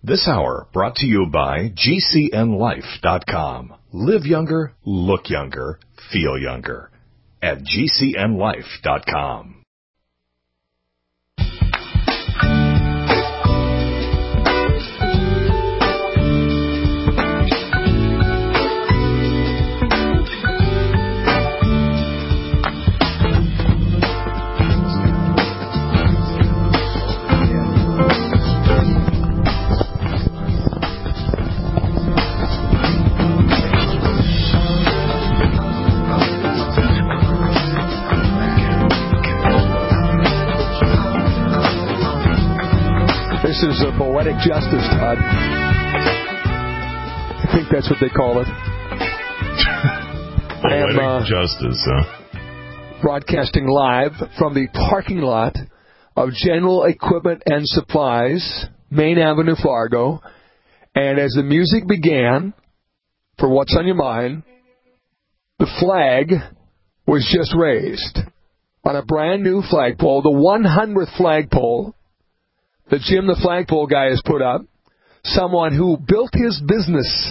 This hour brought to you by GCNLife.com. Live younger, look younger, feel younger at GCNLife.com. This is a poetic justice, Todd. I think that's what they call it. Poetic justice, huh? Broadcasting live from the parking lot of General Equipment and Supplies, Main Avenue, Fargo. And as the music began, for What's on Your Mind, the flag was just raised on a brand new flagpole, the 100th flagpole that Jim the flagpole guy has put up, someone who built his business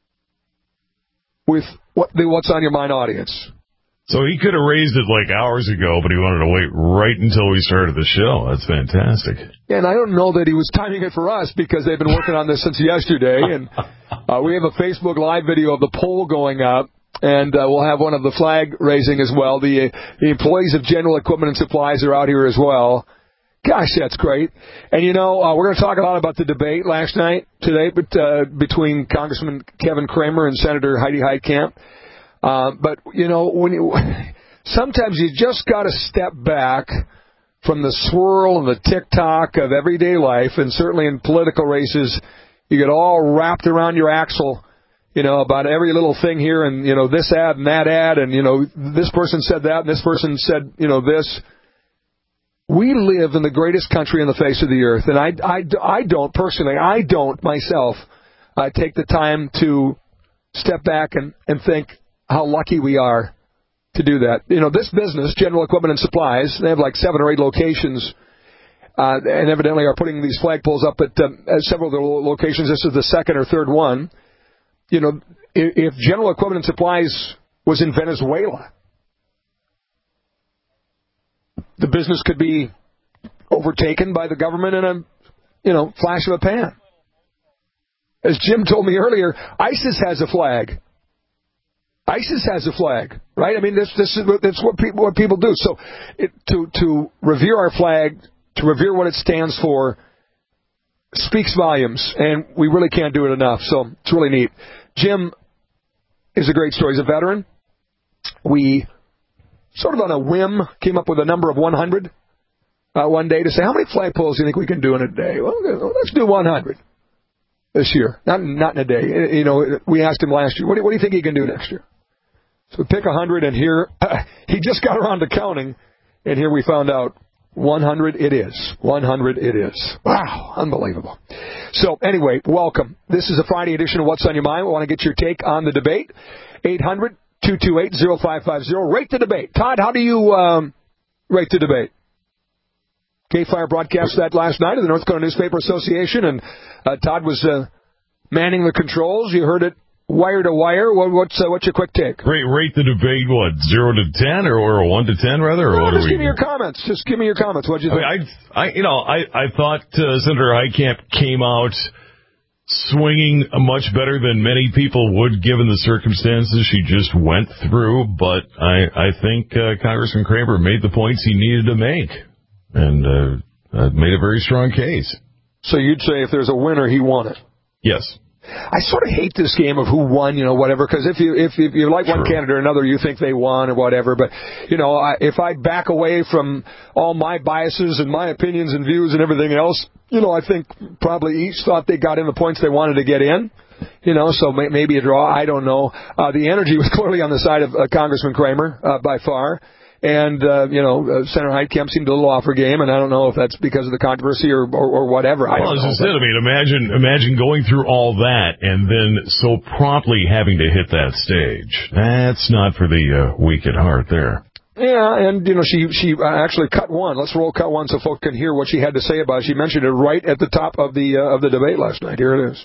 with What's on Your Mind audience. So he could have raised it like hours ago, but he wanted to wait right until we started the show. That's fantastic. Yeah, and I don't know that he was timing it for us because they've been working on this since yesterday. And we have a Facebook Live video of the poll going up, and we'll have one of the flag raising as well. The employees of General Equipment and Supplies are out here as well. Gosh, that's great. And, you know, we're going to talk a lot about the debate today, between Congressman Kevin Cramer and Senator Heidi Heitkamp. But, you know, sometimes you just got to step back from the swirl and the tick-tock of everyday life, and certainly in political races, you get all wrapped around your axle, you know, about every little thing here and, you know, this ad and that ad, and, you know, this person said that and this person said, you know, this. We live in the greatest country on the face of the earth, and I don't personally, myself, take the time to step back and think how lucky we are to do that. You know, this business, General Equipment and Supplies, they have like 7 or 8 locations, and evidently are putting these flagpoles up at several of their locations. This is the second or third one. You know, if General Equipment and Supplies was in Venezuela, the business could be overtaken by the government in a, you know, flash of a pan. As Jim told me earlier, ISIS has a flag. ISIS has a flag, right? I mean, that's what people do. So to revere our flag, to revere what it stands for, speaks volumes, and we really can't do it enough. So it's really neat. Jim is a great story. He's a veteran. We sort of on a whim came up with a number of 100 one day to say, how many flagpoles do you think we can do in a day? Well, let's do 100 this year. Not in a day. You know, we asked him last year, what do you think he can do next year? So we pick 100, and here, he just got around to counting, and here we found out 100 it is. 100 it is. Wow, unbelievable. So anyway, welcome. This is a Friday edition of What's on Your Mind. We want to get your take on the debate. 800-228-0550. Rate the debate. Todd, how do you rate the debate? K-Fire broadcast that last night of the North Dakota Newspaper Association, and Todd was manning the controls. You heard it wire to wire. What's your quick take? Rate the debate, what, 0 to 10 or 1 to 10 rather? Or no, what just give me your comments. Just give me your comments. What'd you think? I thought Senator Heitkamp came out swinging much better than many people would given the circumstances she just went through, but I think Congressman Cramer made the points he needed to make and made a very strong case. So you'd say if there's a winner, he won it? Yes. I sort of hate this game of who won, you know, whatever, because if you like one candidate or another, you think they won or whatever. But, you know, if I back away from all my biases and my opinions and views and everything else, you know, I think probably each thought they got in the points they wanted to get in. You know, so maybe a draw. I don't know. The energy was clearly on the side of Congressman Cramer by far. And, Senator Heitkamp seemed a little off her game, and I don't know if that's because of the controversy or whatever. Well, as I said, I mean, imagine going through all that and then so promptly having to hit that stage. That's not for the weak at heart there. Yeah, and, she actually cut one. Let's roll cut one so folks can hear what she had to say about it. She mentioned it right at the top of the debate last night. Here it is.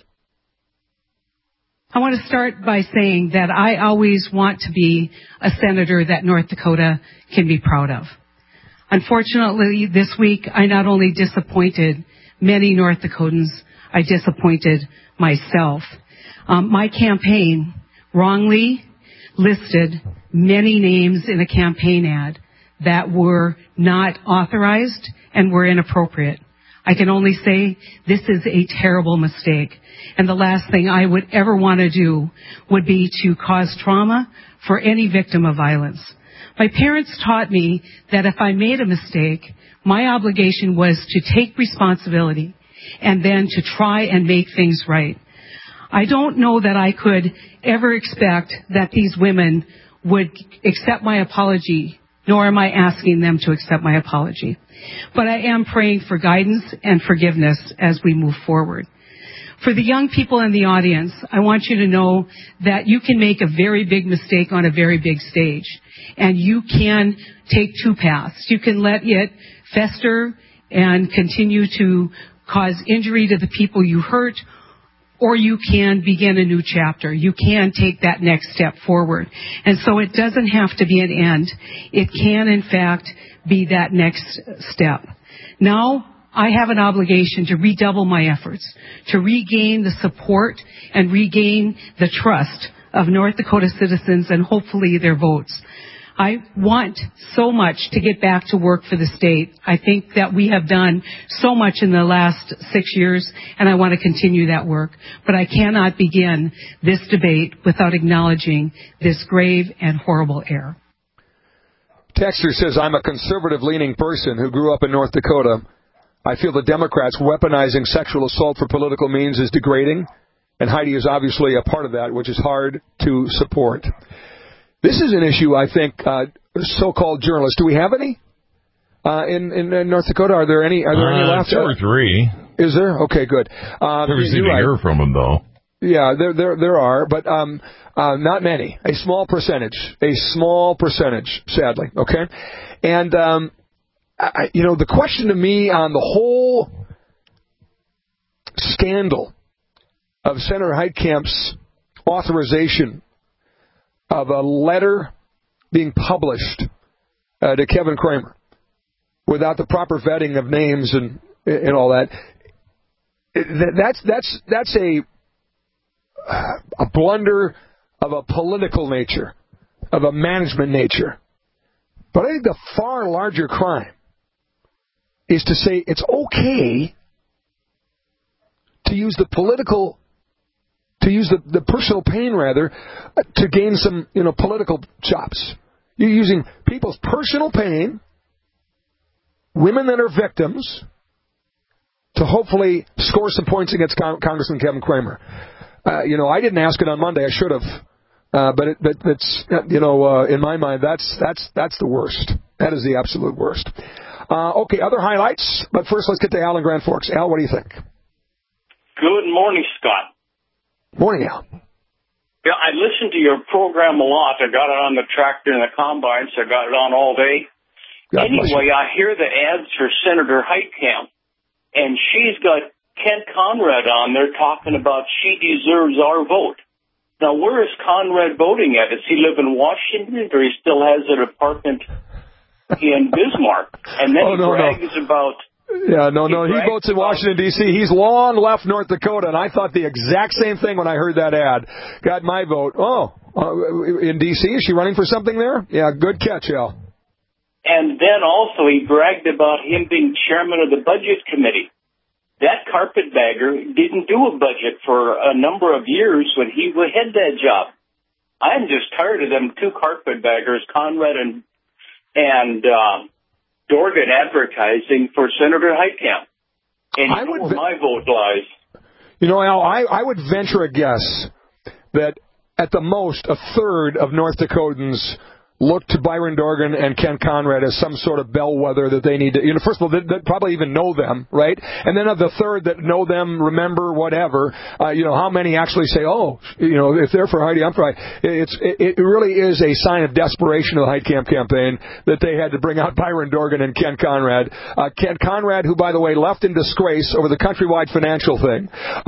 I want to start by saying that I always want to be a senator that North Dakota can be proud of. Unfortunately, this week, I not only disappointed many North Dakotans, I disappointed myself. My campaign wrongly listed many names in a campaign ad that were not authorized and were inappropriate. I can only say this is a terrible mistake. And the last thing I would ever want to do would be to cause trauma for any victim of violence. My parents taught me that if I made a mistake, my obligation was to take responsibility and then to try and make things right. I don't know that I could ever expect that these women would accept my apology, nor am I asking them to accept my apology. But I am praying for guidance and forgiveness as we move forward. For the young people in the audience, I want you to know that you can make a very big mistake on a very big stage, and you can take two paths. You can let it fester and continue to cause injury to the people you hurt, or you can begin a new chapter. You can take that next step forward. And so it doesn't have to be an end. It can, in fact, be that next step. Now, I have an obligation to redouble my efforts, to regain the support and regain the trust of North Dakota citizens and hopefully their votes. I want so much to get back to work for the state. I think that we have done so much in the last 6 years, and I want to continue that work. But I cannot begin this debate without acknowledging this grave and horrible error. Texter says, I'm a conservative-leaning person who grew up in North Dakota. I feel the Democrats weaponizing sexual assault for political means is degrading, and Heidi is obviously a part of that, which is hard to support. This is an issue, I think, so-called journalists. Do we have any in North Dakota? Are there any left? 2 or 3. Is there? Okay, good. Never seem to hear from them, though. Yeah, there are, but not many. A small percentage, sadly. Okay, and the question to me on the whole scandal of Senator Heitkamp's authorization of a letter being published to Kevin Cramer without the proper vetting of names and all that. That's a blunder of a political nature, of a management nature. But I think the far larger crime is to say it's okay to use the personal pain, rather, to gain some, political chops. You're using people's personal pain, women that are victims, to hopefully score some points against Congressman Kevin Cramer. I didn't ask it on Monday. I should have. But it's in my mind, that's the worst. That is the absolute worst. Okay, other highlights. But first, let's get to Al in Grand Forks. Al, what do you think? Good morning, Scott. Morning, Al. Yeah, I listened to your program a lot. I got it on the tractor and the combine, so I got it on all day. Anyway, I hear the ads for Senator Heitkamp, and she's got Kent Conrad on there talking about she deserves our vote. Now, where is Conrad voting at? Does he live in Washington, or he still has an apartment in Bismarck? And then brags about... Yeah, no, he votes in Washington, D.C. He's long left North Dakota, and I thought the exact same thing when I heard that ad. Got my vote. In D.C.? Is she running for something there? Yeah, good catch, Al. And then also he bragged about him being chairman of the Budget Committee. That carpetbagger didn't do a budget for a number of years when he had that job. I'm just tired of them two carpetbaggers, Conrad and Dorgan, advertising for Senator Heitkamp. And where my vote lies. Al, I would venture a guess that at the most a third of North Dakotans look to Byron Dorgan and Ken Conrad as some sort of bellwether that they need to, first of all, they probably even know them, right? And then of the third that know them, remember, whatever, how many actually say, if they're for Heidi, I'm for Heidi. It really is a sign of desperation of the Heitkamp campaign that they had to bring out Byron Dorgan and Ken Conrad. Ken Conrad, who, by the way, left in disgrace over the Countrywide Financial thing.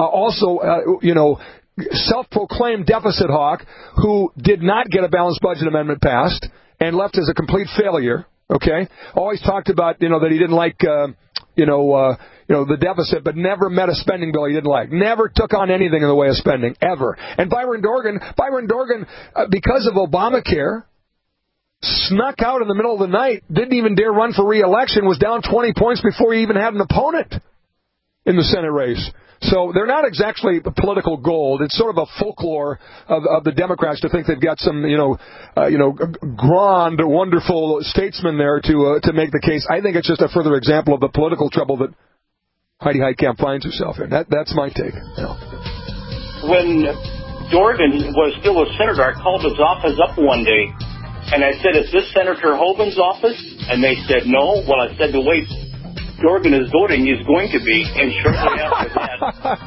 Self-proclaimed deficit hawk who did not get a balanced budget amendment passed and left as a complete failure, okay? Always talked about, that he didn't like, the deficit, but never met a spending bill he didn't like. Never took on anything in the way of spending, ever. And Byron Dorgan, because of Obamacare, snuck out in the middle of the night, didn't even dare run for re-election, was down 20 points before he even had an opponent in the Senate race. So they're not exactly political gold. It's sort of a folklore of the Democrats to think they've got some, grand, wonderful statesman there to make the case. I think it's just a further example of the political trouble that Heidi Heitkamp finds herself in. That's my take. When Dorgan was still a senator, I called his office up one day, and I said, "Is this Senator Hoban's office?" And they said, "No." Well, I said, "The way Dorgan is voting, he's going to be," and shortly after that,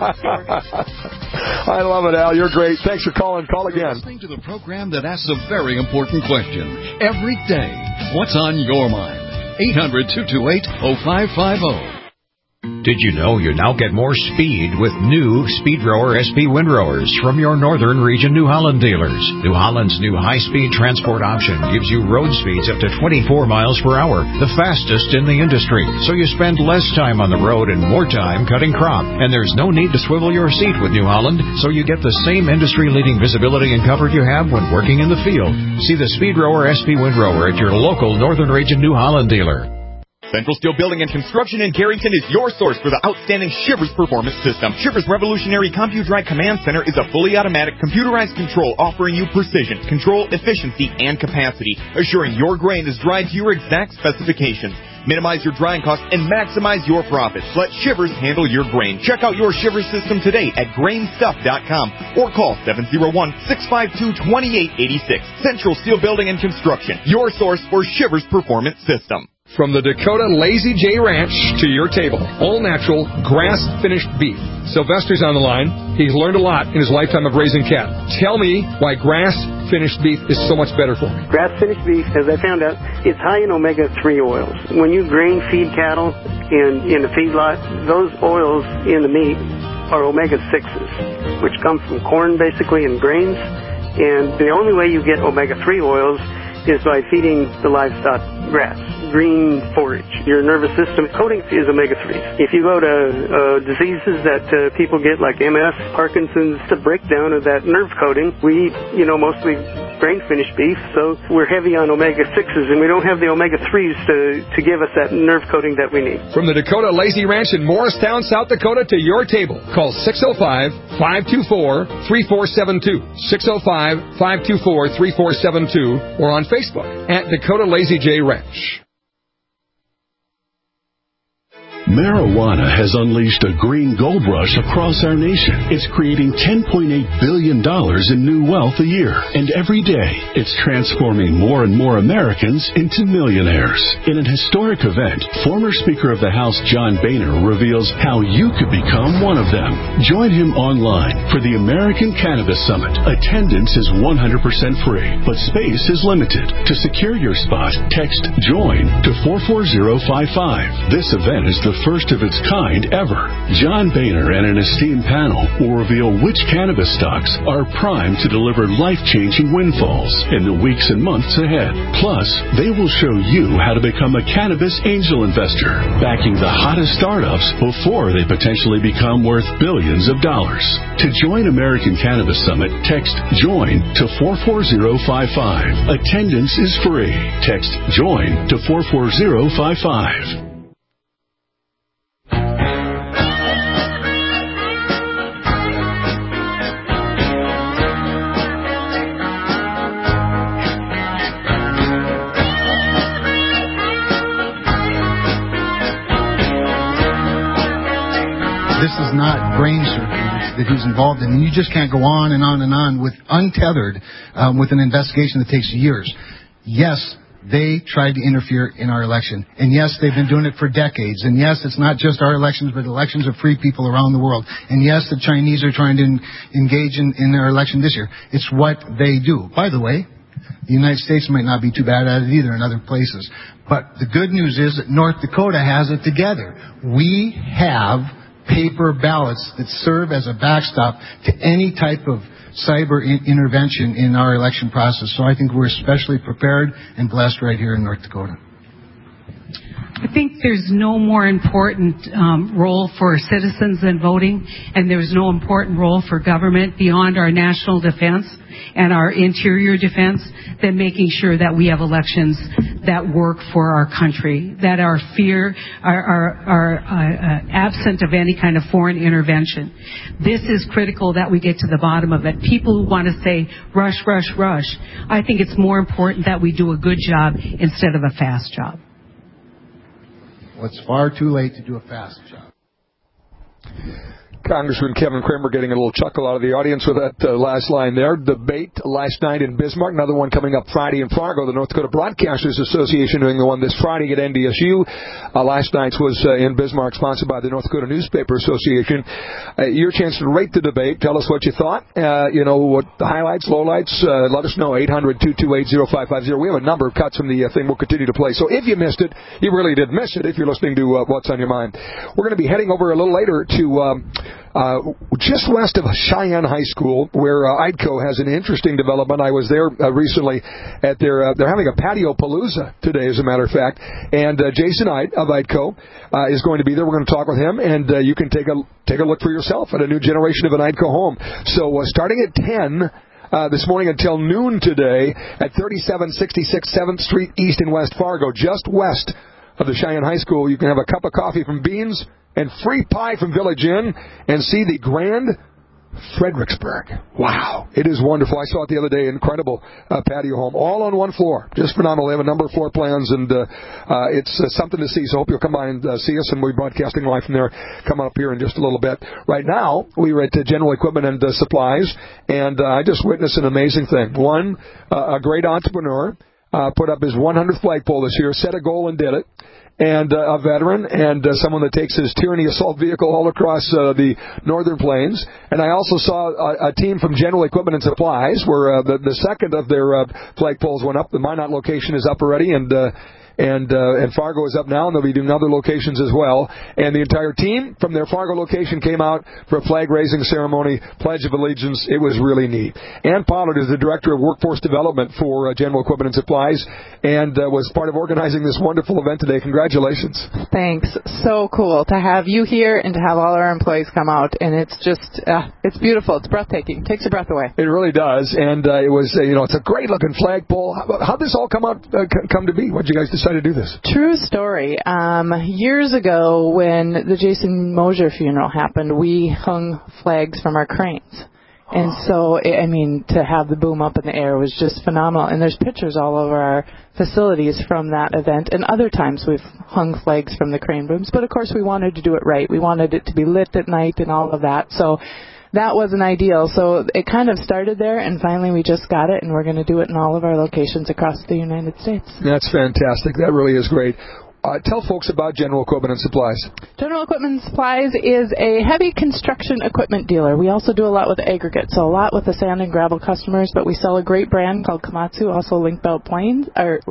I love it, Al. You're great. Thanks for calling. Call again. Listening to the program that asks a very important question every day. What's on your mind? 800-228-0550. Did you know you now get more speed with new Speedrower SP windrowers from your Northern Region New Holland dealers? New Holland's new high-speed transport option gives you road speeds up to 24 miles per hour, the fastest in the industry. So you spend less time on the road and more time cutting crop. And there's no need to swivel your seat with New Holland, so you get the same industry-leading visibility and comfort you have when working in the field. See the Speedrower SP windrower at your local Northern Region New Holland dealer. Central Steel Building and Construction in Carrington is your source for the outstanding Shivers Performance System. Shivers Revolutionary CompuDrive Command Center is a fully automatic computerized control offering you precision, control, efficiency, and capacity, assuring your grain is dried to your exact specifications. Minimize your drying costs and maximize your profits. Let Shivers handle your grain. Check out your Shivers system today at grainstuff.com or call 701-652-2886. Central Steel Building and Construction, your source for Shivers Performance System. From the Dakota Lazy J Ranch to your table, all-natural, grass-finished beef. Sylvester's on the line. He's learned a lot in his lifetime of raising cattle. Tell me why grass-finished beef is so much better for me. Grass-finished beef, as I found out, is high in omega-3 oils. When you grain feed cattle in a feedlot, those oils in the meat are omega-6s, which come from corn, basically, and grains. And the only way you get omega-3 oils is by feeding the livestock grass, green forage. Your nervous system coating is omega-3s. If you go to diseases that people get like MS, Parkinson's, the breakdown of that nerve coating, we eat, mostly grain-finished beef, so we're heavy on omega-6s, and we don't have the omega-3s to give us that nerve coating that we need. From the Dakota Lazy Ranch in Morristown, South Dakota, to your table, call 605-524-3472, 605-524-3472, or on Facebook at Dakota Lazy J Ranch. Marijuana has unleashed a green gold rush across our nation. It's creating $10.8 billion in new wealth a year. And every day, it's transforming more and more Americans into millionaires. In an historic event, former Speaker of the House John Boehner reveals how you could become one of them. Join him online for the American Cannabis Summit. Attendance is 100% free, but space is limited. To secure your spot, text JOIN to 44055. This event is the first of its kind ever. John Boehner and an esteemed panel will reveal which cannabis stocks are primed to deliver life-changing windfalls in the weeks and months ahead. Plus, they will show you how to become a cannabis angel investor, backing the hottest startups before they potentially become worth billions of dollars. To join American Cannabis Summit, text JOIN to 44055. Attendance is free. Text JOIN to 44055. This is not brain surgery that he's involved in. And you just can't go on and on and on with untethered with an investigation that takes years. yes, they tried to interfere in our election. And yes, they've been doing it for decades. And yes, it's not just our elections, but elections of free people around the world. And yes, the Chinese are trying to engage in their election this year. It's what they do. By the way, the United States might not be too bad at it either in other places. But the good news is that North Dakota has it together. We have paper ballots that serve as a backstop to any type of cyber intervention in our election process. So I think we're especially prepared and blessed right here in North Dakota. I think there's no more important role for citizens than voting, and there's no important role for government beyond our national defense and our interior defense than making sure that we have elections that work for our country, that are absent of any kind of foreign intervention. This is critical that we get to the bottom of it. People who want to say, rush, rush, rush, I think it's more important that we do a good job instead of a fast job. Well, it's far too late to do a fast job. Congressman Kevin Cramer getting a little chuckle out of the audience with that last line there. Debate last night in Bismarck. Another one coming up Friday in Fargo. The North Dakota Broadcasters Association doing the one this Friday at NDSU. Last night's was in Bismarck, sponsored by the North Dakota Newspaper Association. Your chance to rate the debate. Tell us what you thought. What the highlights, lowlights. Let us know. 800-228-0550. We have a number of cuts from the thing we'll continue to play. So if you missed it, you really did miss it if you're listening to What's on Your Mind. We're going to be heading over a little later to just west of Cheyenne High School, where IDCO has an interesting development. I was there recently at they're having a patio palooza today, as a matter of fact. And Jason Ide of IDCO is going to be there. We're going to talk with him, and you can take a look for yourself at a new generation of an IDCO home. So starting at 10 this morning until noon today at 3766 7th Street East in West Fargo, just west of the Cheyenne High School, you can have a cup of coffee from Beans and free pie from Village Inn and see the Grand Fredericksburg. Wow. It is wonderful. I saw it the other day. Incredible patio home. All on one floor. Just phenomenal. They have a number of floor plans, and it's something to see. So I hope you'll come by and see us, and we'll be broadcasting live from there coming up here in just a little bit. Right now, we were at General Equipment and Supplies, and I just witnessed an amazing thing. One, a great entrepreneur put up his 100th flagpole this year, set a goal and did it. And a veteran and someone that takes his Tyranny assault vehicle all across the northern plains. And I also saw a team from General Equipment and Supplies where the second of their flagpoles went up. The Minot location is up already, and Fargo is up now, and they'll be doing other locations as well. And the entire team from their Fargo location came out for a flag-raising ceremony, Pledge of Allegiance. It was really neat. Ann Pollard is the Director of Workforce Development for General Equipment and Supplies, and was part of organizing this wonderful event today. Congratulations. Thanks. So cool to have you here and to have all our employees come out. And it's just, it's beautiful. It's breathtaking. Takes your breath away. It really does. And it was, it's a great-looking flagpole. How'd this all come to be? What did you guys decide to do this? True story. Years ago, when the Jason Mosier funeral happened, we hung flags from our cranes. And so, to have the boom up in the air was just phenomenal. And there's pictures all over our facilities from that event. And other times we've hung flags from the crane booms. But, of course, we wanted to do it right. We wanted it to be lit at night and all of that. So that wasn't ideal. So it kind of started there, and finally we just got it, and we're going to do it in all of our locations across the United States. That's fantastic. That really is great. Tell folks about General Equipment and Supplies. General Equipment and Supplies is a heavy construction equipment dealer. We also do a lot with aggregate, so a lot with the sand and gravel customers, but we sell a great brand called Komatsu, also Link Belt Cranes,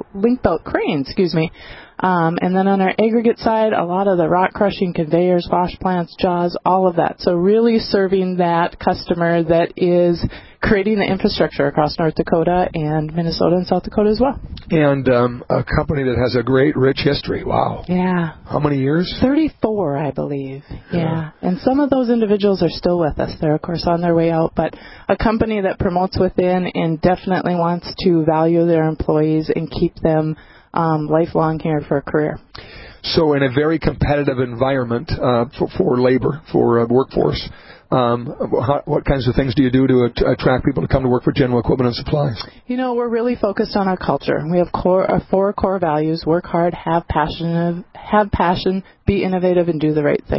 and then on our aggregate side, a lot of the rock crushing, conveyors, wash plants, jaws, all of that. So really serving that customer that is creating the infrastructure across North Dakota and Minnesota and South Dakota as well. And a company that has a great, rich history. Wow. Yeah. How many years? 34, I believe. Yeah. And some of those individuals are still with us. They're, of course, on their way out. But a company that promotes within and definitely wants to value their employees and keep them lifelong here for a career. So in a very competitive environment for labor, for workforce, what kinds of things do you do to attract people to come to work for General Equipment and Supplies? We're really focused on our culture. We have 4 core values: work hard, have passion, be innovative, and do the right thing.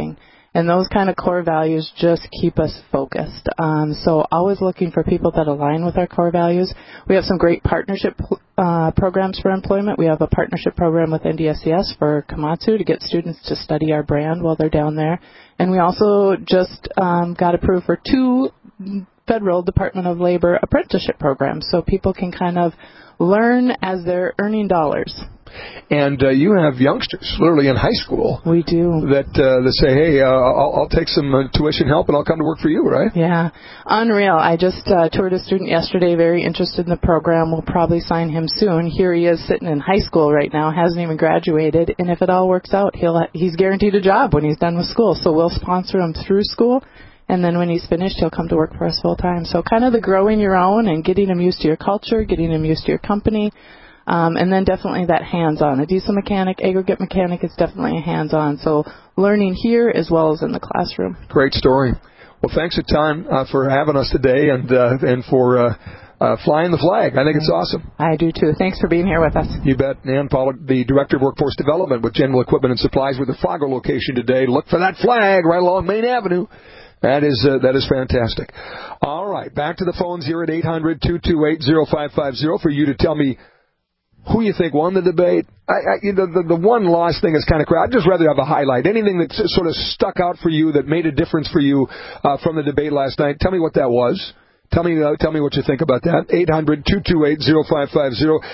And those kind of core values just keep us focused. So always looking for people that align with our core values. We have some great partnership programs for employment. We have a partnership program with NDSCS for Komatsu to get students to study our brand while they're down there. And we also just got approved for 2 federal Department of Labor apprenticeship programs, so people can kind of learn as they're earning dollars. And you have youngsters, literally in high school. We do. That say, hey, I'll take some tuition help and I'll come to work for you, right? Yeah. Unreal. I just toured a student yesterday, very interested in the program. We'll probably sign him soon. Here he is sitting in high school right now, hasn't even graduated. And if it all works out, he's guaranteed a job when he's done with school. So we'll sponsor him through school. And then when he's finished, he'll come to work for us full time. So kind of the growing your own and getting him used to your culture, getting him used to your company. And then definitely that hands-on. A diesel mechanic, aggregate mechanic is definitely a hands-on. So learning here as well as in the classroom. Great story. Well, thanks a ton for having us today and for flying the flag. I think it's awesome. I do, too. Thanks for being here with us. You bet. Nan Pollock, the Director of Workforce Development with General Equipment and Supplies with the Fargo location today. Look for that flag right along Main Avenue. That is fantastic. All right, back to the phones here at 800-228-0550 for you to tell me who you think won the debate. The one loss thing is kind of crap. I'd just rather have a highlight. Anything that sort of stuck out for you that made a difference for you from the debate last night. Tell me what that was. Tell me what you think about that. 800-228-0550,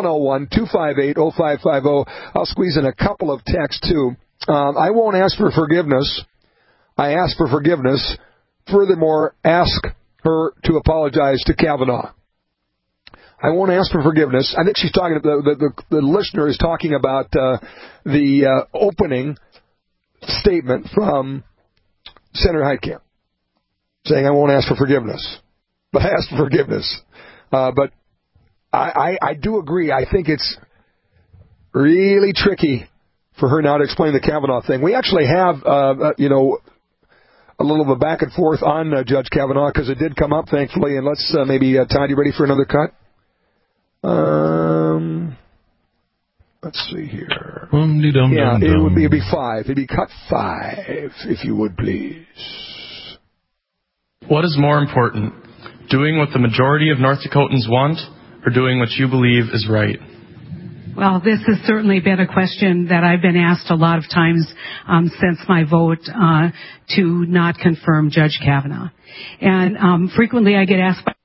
701-258-0550. I'll squeeze in a couple of texts, too. I won't ask for forgiveness. I ask for forgiveness. Furthermore, ask her to apologize to Kavanaugh. I won't ask for forgiveness. I think she's talking. The listener is talking about the opening statement from Senator Heitkamp, saying I won't ask for forgiveness, but I ask for forgiveness. But I do agree. I think it's really tricky for her now to explain the Kavanaugh thing. We actually have, a little of a back and forth on Judge Kavanaugh because it did come up, thankfully. And let's maybe, Todd, you ready for another cut? Let's see here. It'd be 5. It'd be cut 5, if you would, please. What is more important, doing what the majority of North Dakotans want or doing what you believe is right? Well, this has certainly been a question that I've been asked a lot of times since my vote to not confirm Judge Kavanaugh. And frequently I get asked by...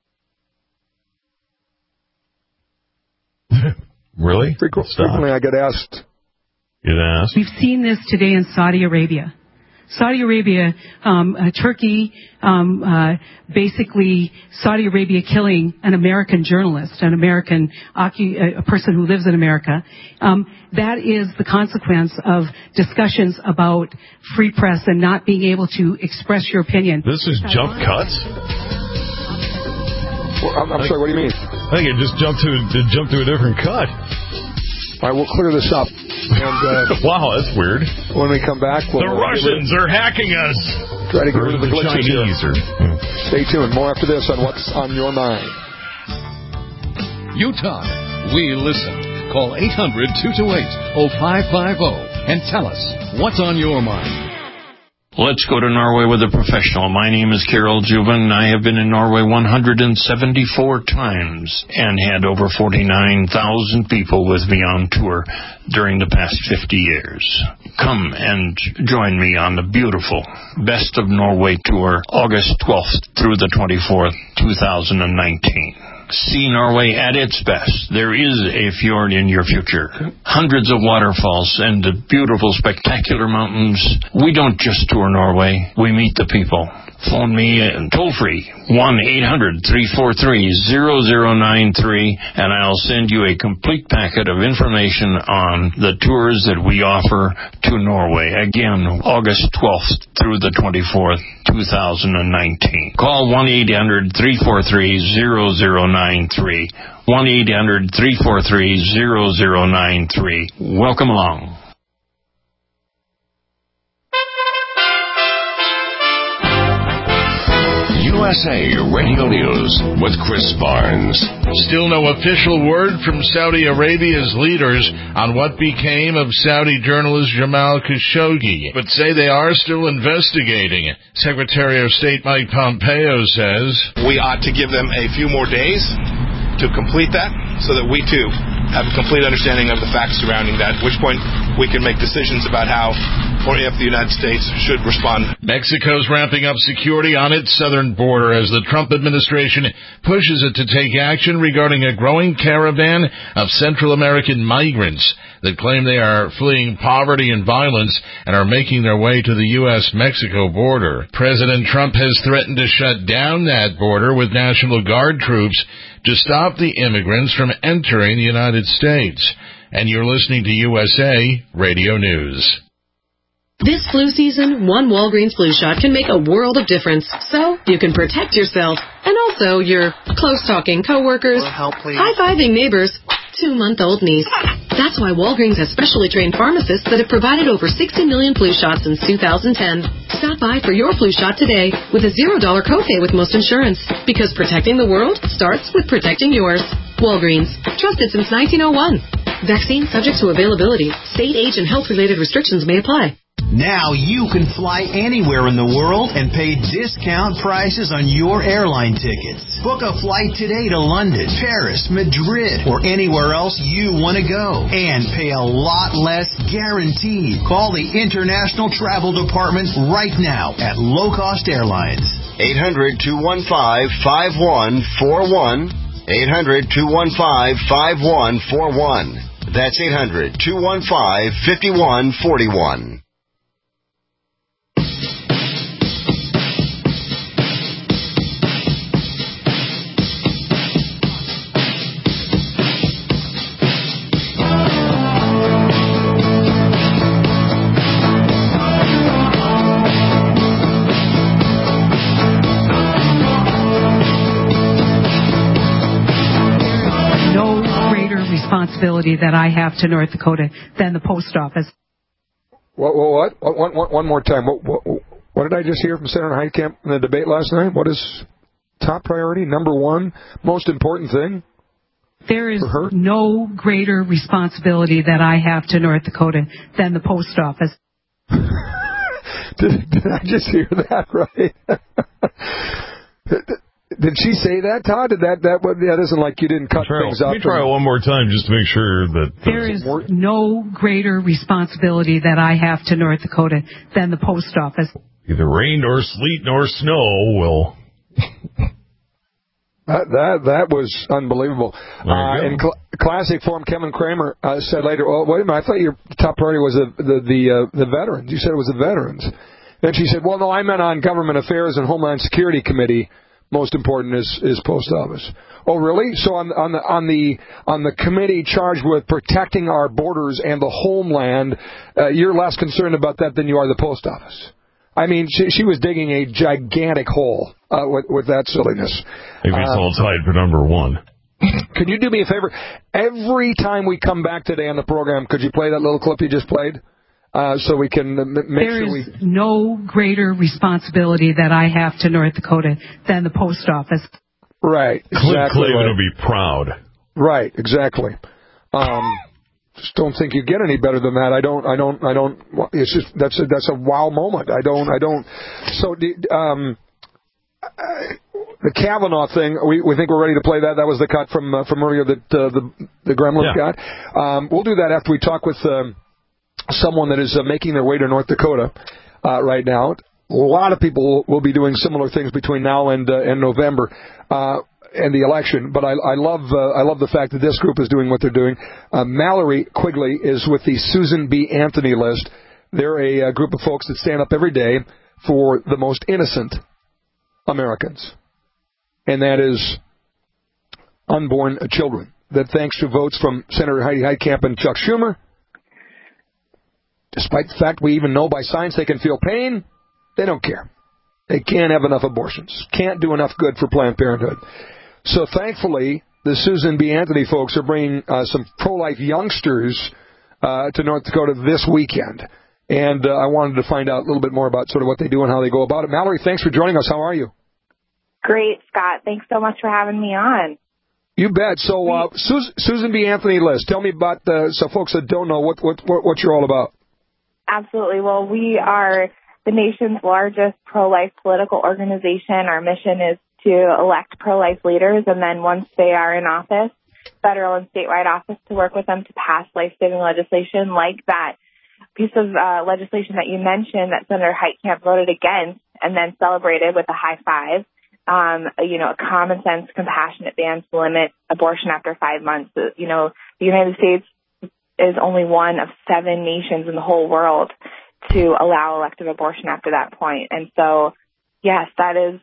Really? Frequently I get asked. We've seen this today in Saudi Arabia. Saudi Arabia, Turkey, basically Saudi Arabia killing an American journalist, a person who lives in America. That is the consequence of discussions about free press and not being able to express your opinion. This is jump cuts? Well, I'm sorry, what do you mean? I think it just jumped to a different cut. All right, we'll clear this up. And, wow, that's weird. When we come back, the Russians are hacking us. Try to get rid of the glitches here. Stay tuned. More after this on What's on Your Mind. You talk, we listen. Call 800-228-0550 and tell us what's on your mind. Let's go to Norway with a professional. My name is Carol Juven. I have been in Norway 174 times and had over 49,000 people with me on tour during the past 50 years. Come and join me on the beautiful Best of Norway tour, August 12th through the 24th, 2019. See Norway at its best. There is a fjord in your future. Hundreds of waterfalls and the beautiful, spectacular mountains. We don't just tour Norway. We meet the people. Phone me toll free, 1-800-343-0093, and I'll send you a complete packet of information on the tours that we offer to Norway. Again, August 12th through the 24th, 2019. Call 1-800-343-0093. 1-800-343-0093. Welcome along. USA Radio News with Chris Barnes. Still no official word from Saudi Arabia's leaders on what became of Saudi journalist Jamal Khashoggi, but say they are still investigating. Secretary of State Mike Pompeo says, "We ought to give them a few more days to complete that so that we, too, have a complete understanding of the facts surrounding that, at which point we can make decisions about how or if the United States should respond." Mexico's ramping up security on its southern border as the Trump administration pushes it to take action regarding a growing caravan of Central American migrants that claim they are fleeing poverty and violence and are making their way to the U.S.-Mexico border. President Trump has threatened to shut down that border with National Guard troops to stop the immigrants from entering the United States. And you're listening to USA Radio News. This flu season, one Walgreens flu shot can make a world of difference. So you can protect yourself and also your close-talking coworkers, high-fiving neighbors, 2-month-old niece. That's why Walgreens has specially trained pharmacists that have provided over 60 million flu shots since 2010. Stop by for your flu shot today with a $0 copay with most insurance. Because protecting the world starts with protecting yours. Walgreens. Trusted since 1901. Vaccine subject to availability. State, age, and health-related restrictions may apply. Now you can fly anywhere in the world and pay discount prices on your airline tickets. Book a flight today to London, Paris, Madrid, or anywhere else you want to go. And pay a lot less guaranteed. Call the International Travel Department right now at Low Cost Airlines. 800-215-5141. 800-215-5141. That's 800-215-5141. Responsibility that I have to North Dakota than the post office. What? One more time. What did I just hear from Senator Heitkamp in the debate last night? What is top priority, number one, most important thing? There is no greater responsibility that I have to North Dakota than the post office. Did I just hear that right? Did she say that, Todd? That isn't like you didn't cut things up. Let me try it one more time just to make sure that... There is no greater responsibility that I have to North Dakota than the post office. Neither rain nor sleet nor snow will... That was unbelievable. In classic form, Kevin Kramer said later, "Oh, wait a minute, I thought your top priority was the veterans. You said it was the veterans." Then she said, "Well, no, I meant on Government Affairs and Homeland Security Committee. Most important is post office." Oh, really? So on the committee charged with protecting our borders and the homeland, you're less concerned about that than you are the post office. I mean, she was digging a gigantic hole with that silliness. Maybe it's all tied for number one. Can you do me a favor? Every time we come back today on the program, could you play that little clip you just played? So we can make sure we... There is no greater responsibility that I have to North Dakota than the post office. Right. Cliff Clavin will be proud. Right, exactly. Just don't think you get any better than that. I don't. It's just that's a wow moment. I don't. So the Kavanaugh thing, we think we're ready to play that. That was the cut from earlier that the Gremlins got. We'll do that after we talk with someone that is making their way to North Dakota right now. A lot of people will be doing similar things between now and November. And the election, but I love the fact that this group is doing what they're doing. Mallory Quigley is with the Susan B. Anthony list. They're a group of folks that stand up every day for the most innocent Americans, and that is unborn children. That thanks to votes from Senator Heidi Heitkamp and Chuck Schumer, despite the fact we even know by science they can feel pain, they don't care. They can't have enough abortions, can't do enough good for Planned Parenthood. So thankfully, the Susan B. Anthony folks are bringing some pro-life youngsters to North Dakota this weekend. And I wanted to find out a little bit more about sort of what they do and how they go about it. Mallory, thanks for joining us. How are you? Great, Scott. Thanks so much for having me on. You bet. So, Susan B. Anthony List, tell me about so folks that don't know what you're all about. Absolutely. Well, we are the nation's largest pro-life political organization. Our mission is to elect pro-life leaders, and then once they are in office, federal and statewide office, to work with them to pass life-saving legislation like that piece of legislation that you mentioned that Senator Heitkamp voted against and then celebrated with a high five. A common sense, compassionate ban to limit abortion after 5 months. The United States is only one of 7 nations in the whole world to allow elective abortion after that point. And so, yes, that is,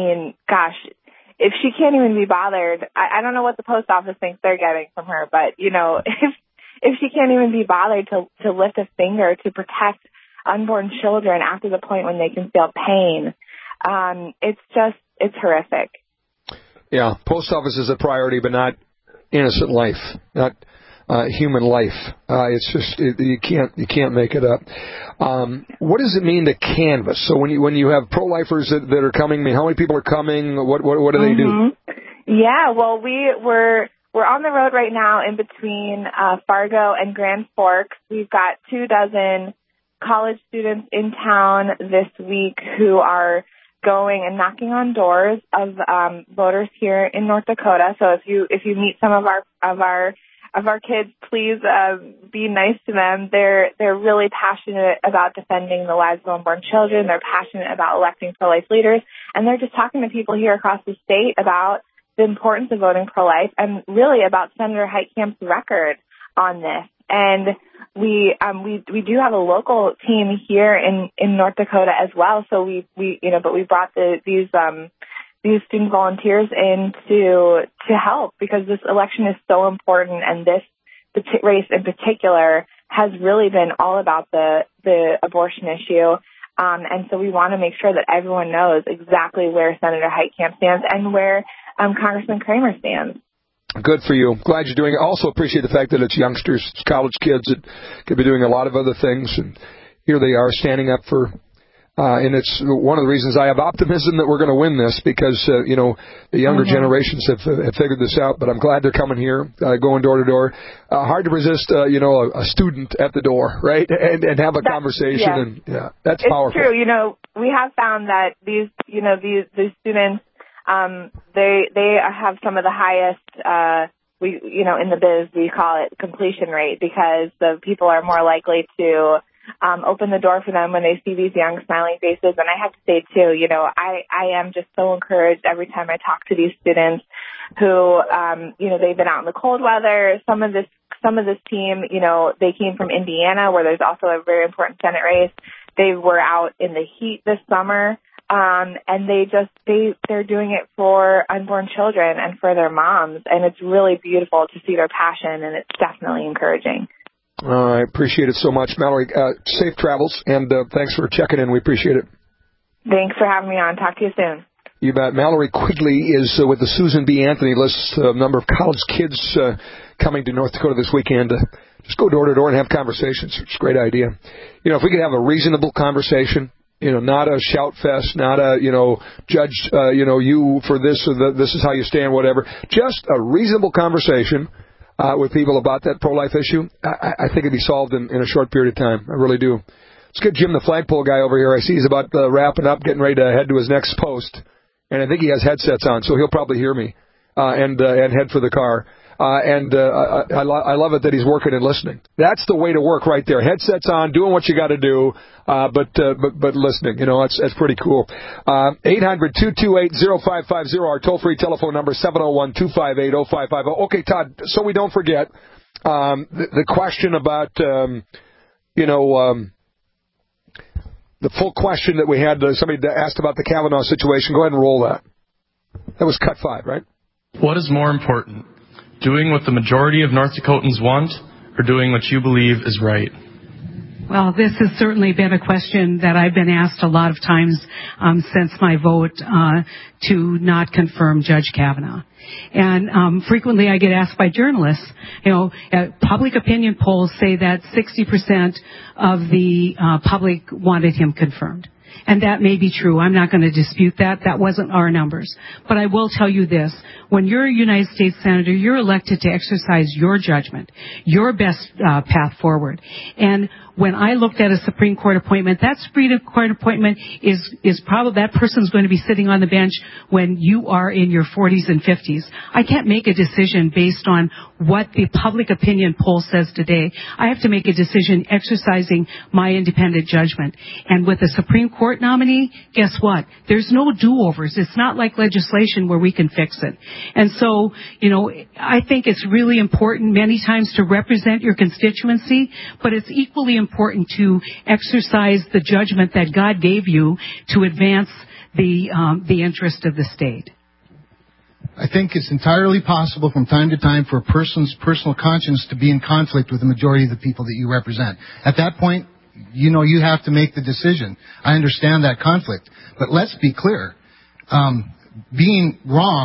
if she can't even be bothered, I don't know what the post office thinks they're getting from her, but, if she can't even be bothered to lift a finger to protect unborn children after the point when they can feel pain, it's horrific. Yeah, post office is a priority, but not innocent life, not human life. It's just you can't make it up. What does it mean to canvass? So when you have pro-lifers that are coming, how many people are coming? What do they do? Yeah, well, we're on the road right now in between Fargo and Grand Forks. We've got 24 college students in town this week who are going and knocking on doors of voters here in North Dakota. So if you meet some of our kids, please be nice to them. They're really passionate about defending the lives of unborn children. They're passionate about electing pro-life leaders, and they're just talking to people here across the state about the importance of voting pro-life and really about Senator Heitkamp's record on this. And we do have a local team here in North Dakota as well. So we brought these student volunteers in to help because this election is so important, and this race in particular has really been all about the abortion issue. And so we want to make sure that everyone knows exactly where Senator Heitkamp stands and where Congressman Kramer stands. Good for you. Glad you're doing it. Also appreciate the fact that it's youngsters, college kids that could be doing a lot of other things. And here they are standing up for, and it's one of the reasons I have optimism that we're going to win this because, the younger generations have figured this out. But I'm glad they're coming here, going door to door. Hard to resist, a student at the door, right? And have a conversation. Yeah. And that's it's powerful. It's true. We have found that these students, they have some of the highest, in the biz, we call it completion rate because the people are more likely to open the door for them when they see these young smiling faces. And I have to say too, I am just so encouraged every time I talk to these students who, they've been out in the cold weather. Some of this team, they came from Indiana where there's also a very important Senate race. They were out in the heat this summer. And they're doing it for unborn children and for their moms. And it's really beautiful to see their passion, and it's definitely encouraging. I appreciate it so much, Mallory. Safe travels, and thanks for checking in. We appreciate it. Thanks for having me on. Talk to you soon. You bet. Mallory Quigley is with the Susan B. Anthony List, a number of college kids coming to North Dakota this weekend. Just go door to door and have conversations. It's a great idea. If we could have a reasonable conversation, not a shout fest, not a, judge, you for this or this is how you stand, whatever. Just a reasonable conversation with people about that pro-life issue. I think it'd be solved in a short period of time. I really do. Let's get Jim, the flagpole guy, over here. I see he's about wrapping up, getting ready to head to his next post. And I think he has headsets on, so he'll probably hear me and head for the car. I love it that he's working and listening. That's the way to work right there. Headsets on, doing what you got to do, but listening. That's pretty cool. 800-228-0550, our toll-free telephone number, 701-258-0550. Okay, Todd, so we don't forget, the question about, the full question that we had, somebody asked about the Kavanaugh situation. Go ahead and roll that. That was cut 5, right? What is more important? Doing what the majority of North Dakotans want, or doing what you believe is right? Well, this has certainly been a question that I've been asked a lot of times since my vote to not confirm Judge Kavanaugh. And frequently I get asked by journalists, public opinion polls say that 60% of the public wanted him confirmed. And that may be true. I'm not going to dispute that. That wasn't our numbers. But I will tell you this. When you're a United States Senator, you're elected to exercise your judgment, your best path forward. And when I looked at a Supreme Court appointment, that Supreme Court appointment is probably, that person's going to be sitting on the bench when you are in your 40s and 50s. I can't make a decision based on what the public opinion poll says today. I have to make a decision exercising my independent judgment. And with a Supreme Court nominee, guess what? There's no do-overs. It's not like legislation where we can fix it. And so, I think it's really important many times to represent your constituency, but it's equally important to exercise the judgment that God gave you to advance the interest of the state. I think it's entirely possible from time to time for a person's personal conscience to be in conflict with the majority of the people that you represent. At that point, you have to make the decision. I understand that conflict. But let's be clear. Being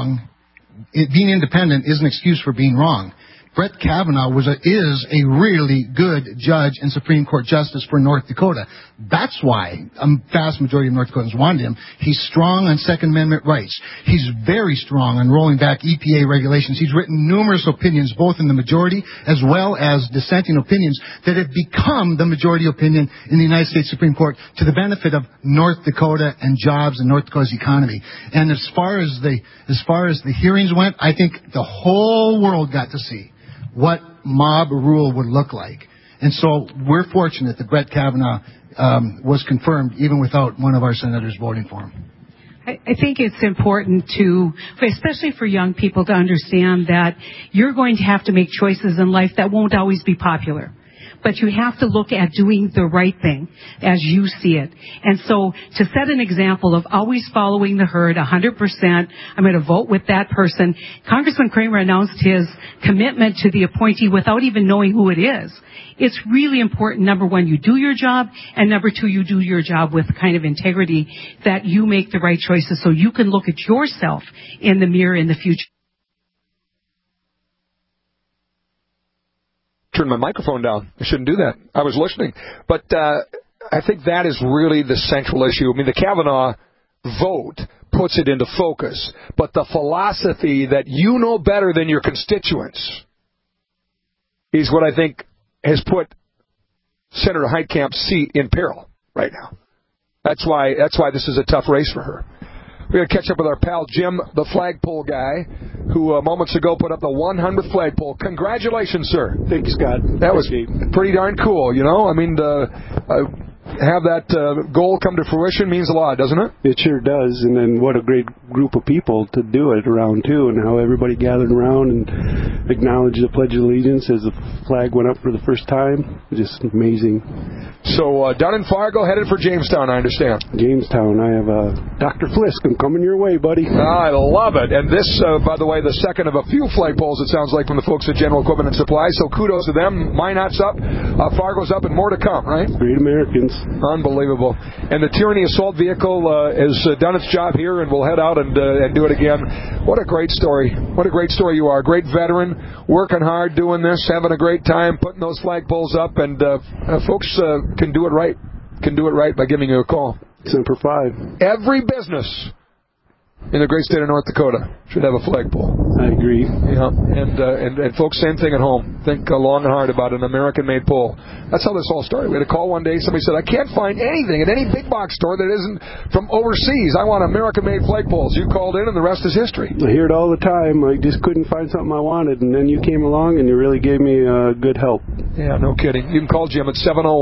independent is an excuse for being wrong. Brett Kavanaugh is a really good judge and Supreme Court justice for North Dakota. That's why a vast majority of North Dakotans wanted him. He's strong on Second Amendment rights. He's very strong on rolling back EPA regulations. He's written numerous opinions, both in the majority as well as dissenting opinions, that have become the majority opinion in the United States Supreme Court to the benefit of North Dakota and jobs and North Dakota's economy. And as far as the hearings went, I think the whole world got to see what mob rule would look like. And so we're fortunate that Brett Kavanaugh was confirmed even without one of our senators voting for him. I think it's important to, especially for young people, to understand that you're going to have to make choices in life that won't always be popular. But you have to look at doing the right thing as you see it. And so to set an example of always following the herd 100%, I'm going to vote with that person. Congressman Kramer announced his commitment to the appointee without even knowing who it is. It's really important, number one, you do your job, and number two, you do your job with the kind of integrity that you make the right choices so you can look at yourself in the mirror in the future. Turn my microphone down. I shouldn't do that. I was listening. But I think that is really the central issue. I mean, the Kavanaugh vote puts it into focus. But the philosophy that you know better than your constituents is what I think has put Senator Heitkamp's seat in peril right now. That's why this is a tough race for her. We're going to catch up with our pal Jim, the flagpole guy, who moments ago put up the 100th flagpole. Congratulations, sir. Thank you, Scott. That was pretty darn cool, I mean, have that goal come to fruition means a lot, doesn't it? It sure does, and then what a great group of people to do it around, too, and how everybody gathered around and acknowledged the Pledge of Allegiance as the flag went up for the first time. Just amazing. So, down in Fargo, headed for Jamestown, I understand. Jamestown. I have Dr. Flisk. I'm coming your way, buddy. I love it. And this, by the way, the second of a few flagpoles, it sounds like, from the folks at General Equipment and Supply, so kudos to them. Minot's up, Fargo's up, and more to come, right? Great Americans. Unbelievable. And the Tyranny Assault Vehicle has done its job here, and we'll head out and do it again. What a great story. What a great story you are. Great veteran, working hard, doing this, having a great time, putting those flagpoles up, and folks can do it right. Can do it right by giving you a call. Semper Fi. Every business in the great state of North Dakota should have a flagpole. I agree. Yeah, and folks, same thing at home. Think long and hard about an American-made pole. That's how this all started. We had a call one day. Somebody said, I can't find anything at any big box store that isn't from overseas. I want American-made flagpoles. You called in, and the rest is history. I hear it all the time. I just couldn't find something I wanted, and then you came along, and you really gave me good help. Yeah, no kidding. You can call Jim at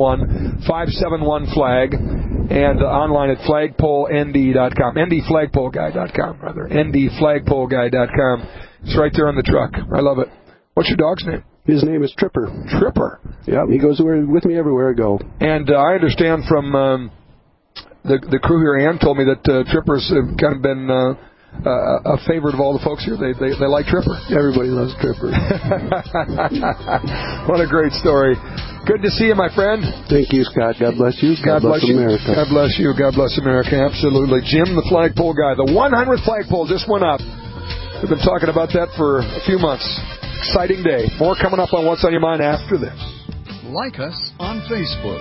701-571-FLAG and online at flagpoleND.com. NDFlagpoleGuy.com, rather. NDFlagpoleGuy.com. It's right there on the truck. I love it. What's your dog's name? His name is Tripper. Tripper? Yeah, he goes with me everywhere I go. And I understand from the crew here, Ann told me that Tripper's kind of been a favorite of all the folks here. They like Tripper. Everybody loves Tripper. What a great story. Good to see you, my friend. Thank you, Scott. God bless you. God bless America. God bless you. God bless America. Absolutely. Jim, the flagpole guy. The 100th flagpole just went up. We've been talking about that for a few months. Exciting day. More coming up on What's on Your Mind after this. Like us on Facebook.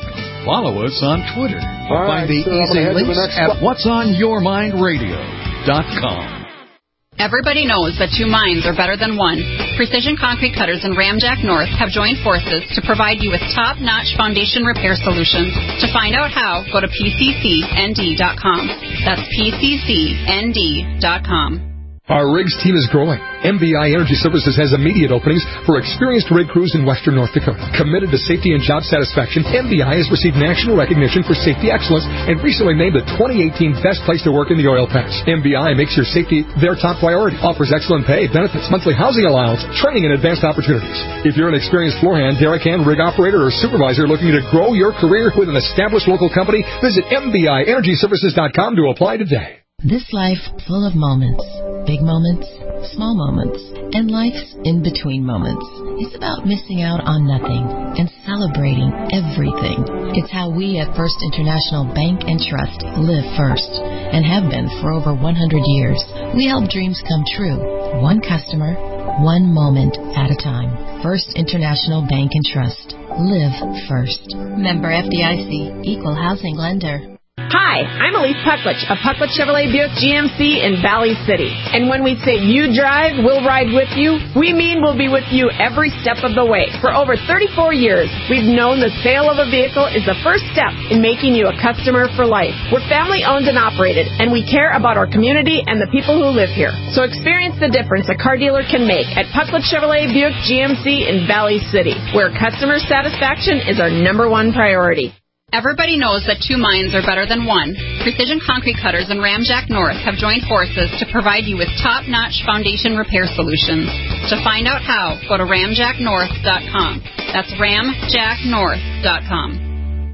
Follow us on Twitter. Find the easy links at whatsonyourmindradio.com. Everybody knows that two minds are better than one. Precision Concrete Cutters and Ramjack North have joined forces to provide you with top-notch foundation repair solutions. To find out how, go to pccnd.com. That's pccnd.com. Our rigs team is growing. MBI Energy Services has immediate openings for experienced rig crews in western North Dakota. Committed to safety and job satisfaction, MBI has received national recognition for safety excellence and recently named the 2018 Best Place to Work in the Oil Patch. MBI makes your safety their top priority, offers excellent pay, benefits, monthly housing allowance, training, and advanced opportunities. If you're an experienced floor hand, derrick hand, rig operator, or supervisor looking to grow your career with an established local company, visit MBIEnergyServices.com to apply today. This life full of moments, big moments, small moments, and life's in-between moments. It's about missing out on nothing and celebrating everything. It's how we at First International Bank and Trust live first and have been for over 100 years. We help dreams come true, one customer, one moment at a time. First International Bank and Trust. Live first. Member FDIC. Equal housing lender. Hi, I'm Elise Pucklich of Pucklich Chevrolet Buick GMC in Valley City. And when we say you drive, we'll ride with you, we mean we'll be with you every step of the way. For over 34 years, we've known the sale of a vehicle is the first step in making you a customer for life. We're family owned and operated, and we care about our community and the people who live here. So experience the difference a car dealer can make at Pucklich Chevrolet Buick GMC in Valley City, where customer satisfaction is our number one priority. Everybody knows that two minds are better than one. Precision Concrete Cutters and Ramjack North have joined forces to provide you with top-notch foundation repair solutions. To find out how, go to ramjacknorth.com. That's ramjacknorth.com.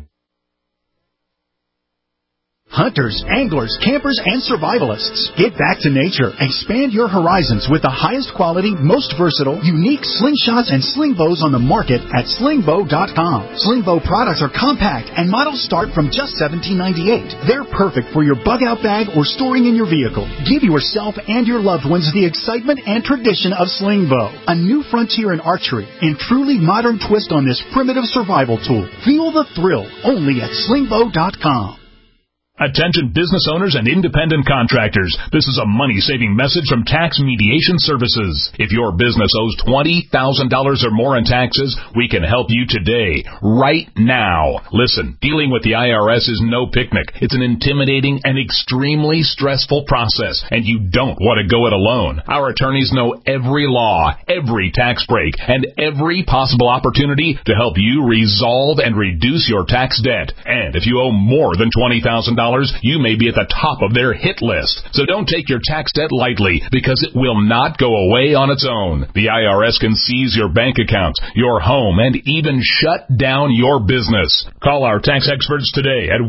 Hunters, anglers, campers, and survivalists. Get back to nature. Expand your horizons with the highest quality, most versatile, unique slingshots and sling bows on the market at slingbow.com. Sling bow products are compact and models start from just $17.98. They're perfect for your bug-out bag or storing in your vehicle. Give yourself and your loved ones the excitement and tradition of sling bow. A new frontier in archery and truly modern twist on this primitive survival tool. Feel the thrill only at slingbow.com. Attention business owners and independent contractors. This is a money-saving message from Tax Mediation Services. If your business owes $20,000 or more in taxes, we can help you today, right now. Listen, dealing with the IRS is no picnic. It's an intimidating and extremely stressful process, and you don't want to go it alone. Our attorneys know every law, every tax break, and every possible opportunity to help you resolve and reduce your tax debt. And if you owe more than $20,000, you may be at the top of their hit list. So don't take your tax debt lightly, because it will not go away on its own. The IRS can seize your bank accounts, your home, and even shut down your business. Call our tax experts today at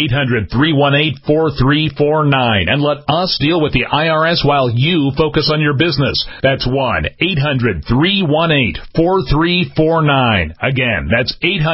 1-800-318-4349 and let us deal with the IRS while you focus on your business. That's 1-800-318-4349. Again, that's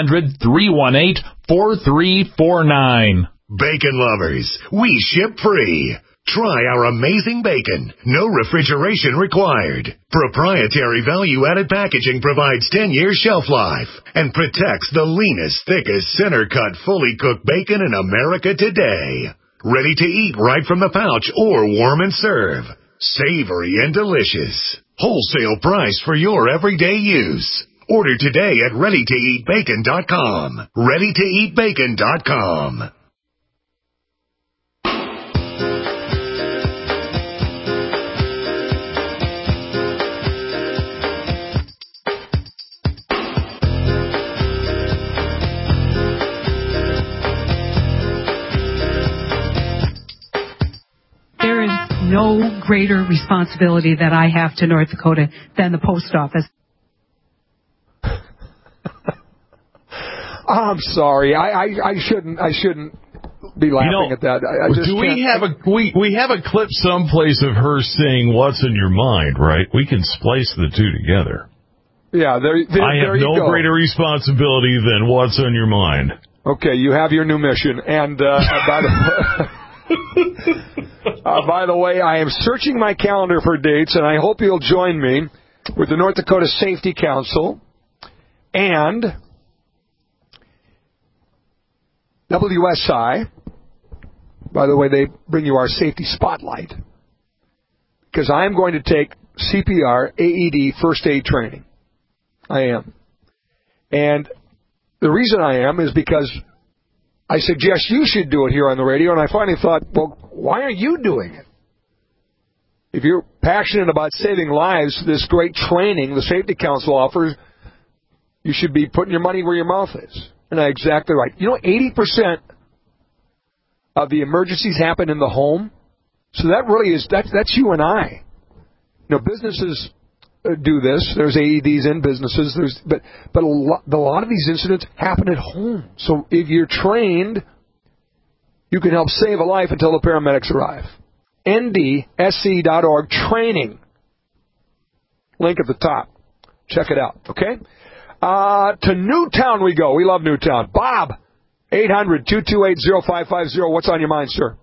800-318-4349. Bacon lovers, we ship free. Try our amazing bacon. No refrigeration required. Proprietary value-added packaging provides 10-year shelf life and protects the leanest, thickest, center-cut, fully cooked bacon in America today. Ready to eat right from the pouch or warm and serve. Savory and delicious. Wholesale price for your everyday use. Order today at ReadyToEatBacon.com. ReadyToEatBacon.com. No greater responsibility that I have to North Dakota than the post office. I'm sorry. I shouldn't be laughing at that. We have a clip someplace of her saying "What's in your mind?" Right? We can splice the two together. Yeah, I have no greater responsibility than what's on your mind. Okay, you have your new mission, and by the way, I am searching my calendar for dates, and I hope you'll join me with the North Dakota Safety Council and WSI, by the way, they bring you our safety spotlight, because I am going to take CPR, AED, first aid training. I am. And the reason I am is because I suggest you should do it here on the radio, and I finally thought, well, why are you doing it? If you're passionate about saving lives, this great training the Safety Council offers, you should be putting your money where your mouth is. And I'm exactly right. 80% of the emergencies happen in the home. So that really is, that's you and I. Businesses do this. There's AEDs in businesses. But a lot of these incidents happen at home. So if you're trained, you can help save a life until the paramedics arrive. NDSC.org training. Link at the top. Check it out, okay? To Newtown we go. We love Newtown. Bob, 800-228-0550. What's on your mind, sir?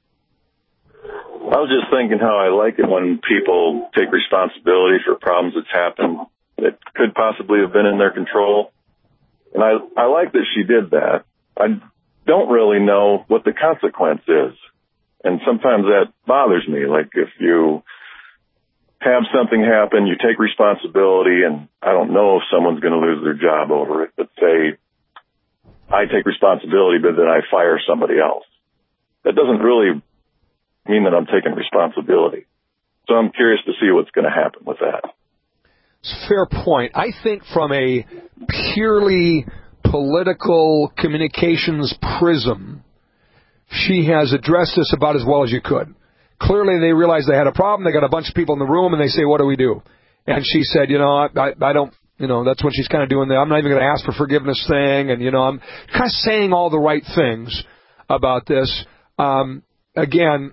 I was just thinking how I like it when people take responsibility for problems that's happened that could possibly have been in their control. And I like that she did that. I don't really know what the consequence is. And sometimes that bothers me. Like if you have something happen, you take responsibility, and I don't know if someone's going to lose their job over it, but say I take responsibility, but then I fire somebody else. That doesn't really mean that I'm taking responsibility. So I'm curious to see what's going to happen with that. It's a fair point. I think from a purely political communications prism, she has addressed this about as well as you could. Clearly, they realized they had a problem. They got a bunch of people in the room, and they say, what do we do? And she said, I don't, that's when she's kind of doing the I'm not even going to ask for forgiveness thing, and, I'm kind of saying all the right things about this. Again,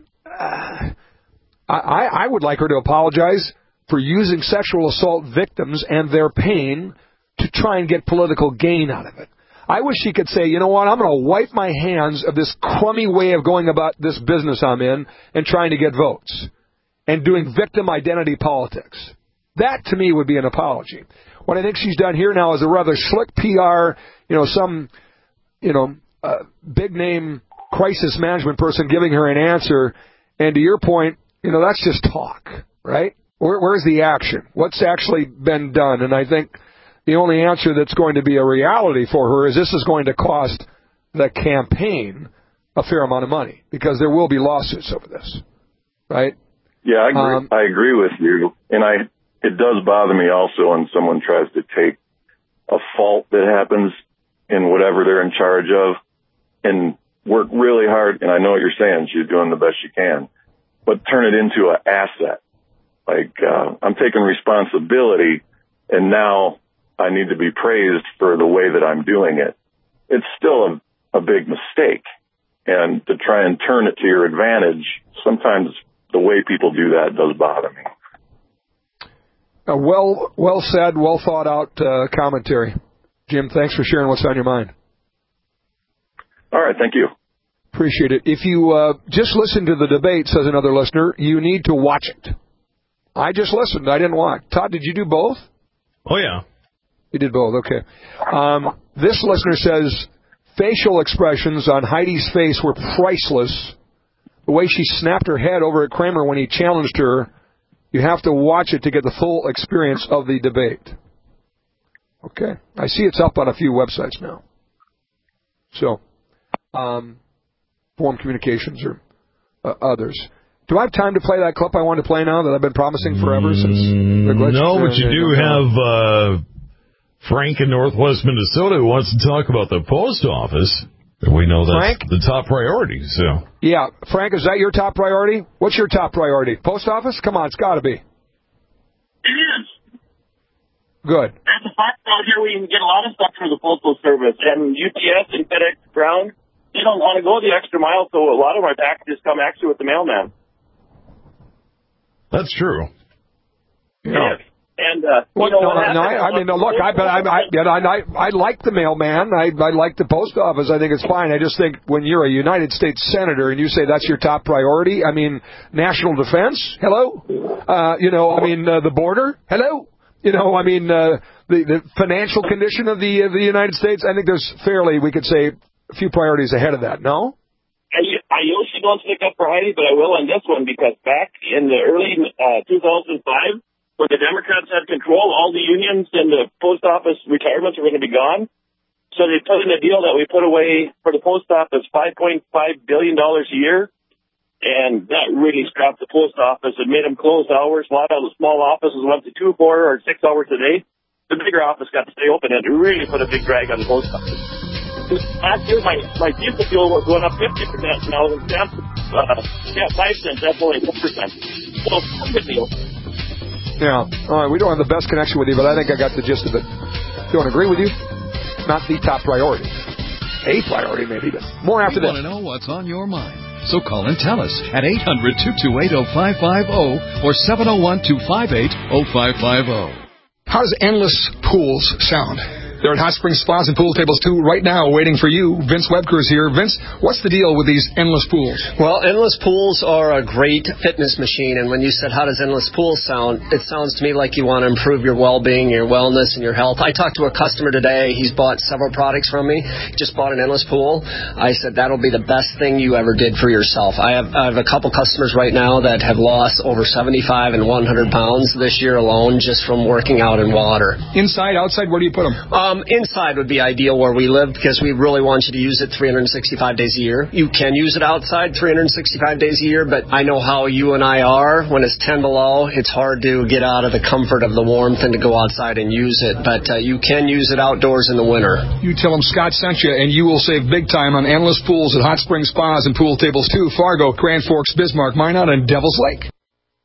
I would like her to apologize for using sexual assault victims and their pain to try and get political gain out of it. I wish she could say, you know what, I'm going to wipe my hands of this crummy way of going about this business I'm in and trying to get votes and doing victim identity politics. That, to me, would be an apology. What I think she's done here now is a rather slick PR, big-name crisis management person giving her an answer. And to your point, that's just talk, right? Where's the action? What's actually been done? And I think the only answer that's going to be a reality for her is this is going to cost the campaign a fair amount of money because there will be lawsuits over this, right? Yeah, I agree. I agree with you. And it does bother me also when someone tries to take a fault that happens in whatever they're in charge of and work really hard. And I know what you're saying. She's doing the best she can. But turn it into an asset. Like, I'm taking responsibility, and now I need to be praised for the way that I'm doing it. It's still a big mistake. And to try and turn it to your advantage, sometimes the way people do that does bother me. Well said, well thought out commentary. Jim, thanks for sharing what's on your mind. All right, thank you. Appreciate it. If you just listened to the debate, says another listener, you need to watch it. I just listened. I didn't watch. Todd, did you do both? Oh, yeah. You did both. Okay. This listener says facial expressions on Heidi's face were priceless. The way she snapped her head over at Kramer when he challenged her, you have to watch it to get the full experience of the debate. Okay. I see it's up on a few websites now. So, Forum Communications or others. Do I have time to play that clip I wanted to play now that I've been promising forever since the glitch? No, but you do have Frank in Northwest Minnesota who wants to talk about the post office. We know that's the top priority. So yeah, Frank, is that your top priority? What's your top priority? Post office? Come on, it's got to be. It is. Good. At the fact out here, we can get a lot of stuff through the Postal Service, and UPS and FedEx Ground, they don't want to go the extra mile, so a lot of my packages come actually with the mailman. That's true. Yeah. And look, I like the mailman. I like the post office. I think it's fine. I just think when you're a United States senator and you say that's your top priority, I mean, national defense, hello? The border, hello? The financial condition of the United States, I think there's fairly, we could say, a few priorities ahead of that, no? I usually don't stick up for Heidi, but I will on this one because back in the early 2005, when the Democrats had control, all the unions and the post office retirements were going to be gone. So they put in a deal that we put away for the post office $5.5 billion a year. And that really scrapped the post office. It made them close hours. A lot of the small offices went to 2, 4, or 6 hours a day. The bigger office got to stay open, and it really put a big drag on the post office. Last year, my diesel fuel was going up 50%. Now, 5 cents, that's only 1%. So, it's a good deal. Yeah. All right, we don't have the best connection with you, but I think I got the gist of it. Don't agree with you? Not the top priority. A priority, maybe, but more after this. We want to know what's on your mind. So call and tell us at 800-228-0550 or 701-258-0550. How does endless pools sound? They're at Hot Springs Spas and Pool Tables 2 right now waiting for you. Vince Webker is here. Vince, what's the deal with these endless pools? Well, endless pools are a great fitness machine, and when you said how does endless pools sound, it sounds to me like you want to improve your well-being, your wellness, and your health. I talked to a customer today. He's bought several products from me. He just bought an endless pool. I said that'll be the best thing you ever did for yourself. I have a couple customers right now that have lost over 75 and 100 pounds this year alone just from working out in water. Inside, outside, where do you put them? Inside would be ideal where we live because we really want you to use it 365 days a year. You can use it outside 365 days a year, but I know how you and I are. When it's 10 below, it's hard to get out of the comfort of the warmth and to go outside and use it, but you can use it outdoors in the winter. You tell them Scott sent you, and you will save big time on endless pools at Hot Springs Spas and Pool Tables 2, Fargo, Grand Forks, Bismarck, Minot, and Devil's Lake.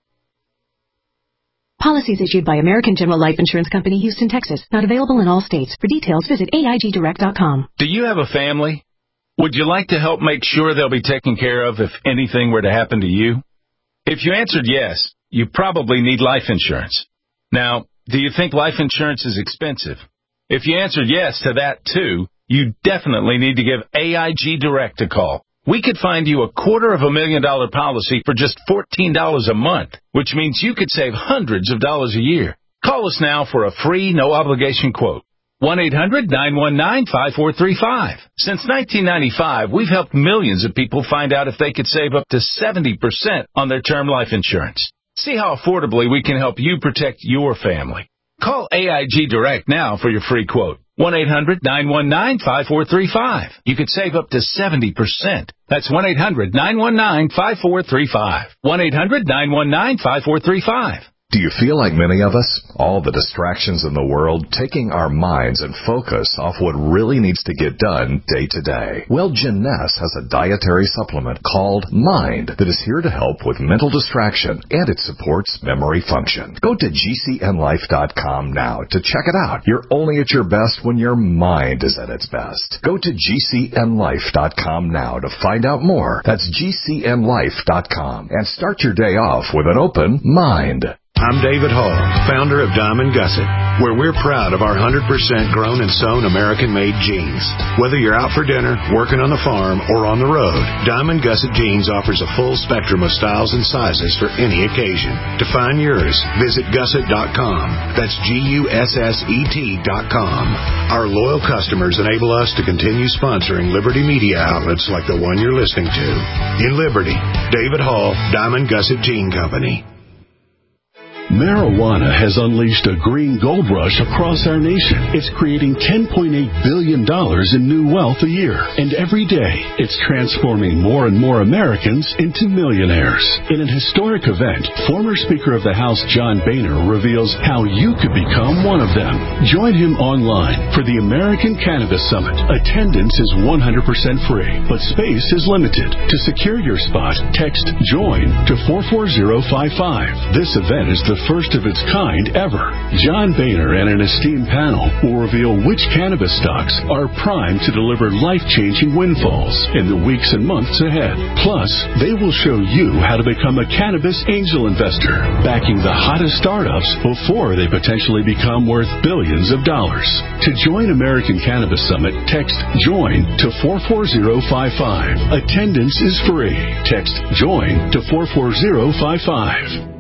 Policies issued by American General Life Insurance Company, Houston, Texas. Not available in all states. For details, visit AIGdirect.com. Do you have a family? Would you like to help make sure they'll be taken care of if anything were to happen to you? If you answered yes, you probably need life insurance. Now, do you think life insurance is expensive? If you answered yes to that too, you definitely need to give AIG Direct a call. We could find you a $250,000 policy for just $14 a month, which means you could save hundreds of dollars a year. Call us now for a free, no-obligation quote. 1-800-919-5435. Since 1995, we've helped millions of people find out if they could save up to 70% on their term life insurance. See how affordably we can help you protect your family. Call AIG Direct now for your free quote. 1-800-919-5435. You could save up to 70%. That's 1-800-919-5435. 1-800-919-5435. Do you feel like many of us? All the distractions in the world taking our minds and focus off what really needs to get done day to day. Well, Jeunesse has a dietary supplement called Mind that is here to help with mental distraction, and it supports memory function. Go to GCNlife.com now to check it out. You're only at your best when your mind is at its best. Go to GCNlife.com now to find out more. That's GCNlife.com, and start your day off with an open mind. I'm David Hall, founder of Diamond Gusset, where we're proud of our 100% grown and sewn American-made jeans. Whether you're out for dinner, working on the farm, or on the road, Diamond Gusset Jeans offers a full spectrum of styles and sizes for any occasion. To find yours, visit gusset.com. That's GUSSET.com. Our loyal customers enable us to continue sponsoring Liberty media outlets like the one you're listening to. In Liberty, David Hall, Diamond Gusset Jean Company. Marijuana has unleashed a green gold rush across our nation. It's creating $10.8 billion in new wealth a year. And every day, it's transforming more and more Americans into millionaires. In an historic event, former Speaker of the House John Boehner reveals how you could become one of them. Join him online for the American Cannabis Summit. Attendance is 100% free, but space is limited. To secure your spot, text JOIN to 44055. This event is the first of its kind ever. John Boehner and an esteemed panel will reveal which cannabis stocks are primed to deliver life-changing windfalls in the weeks and months ahead. Plus, they will show you how to become a cannabis angel investor, backing the hottest startups before they potentially become worth billions of dollars. To join American Cannabis Summit, text JOIN to 44055. Attendance is free. Text JOIN to 44055.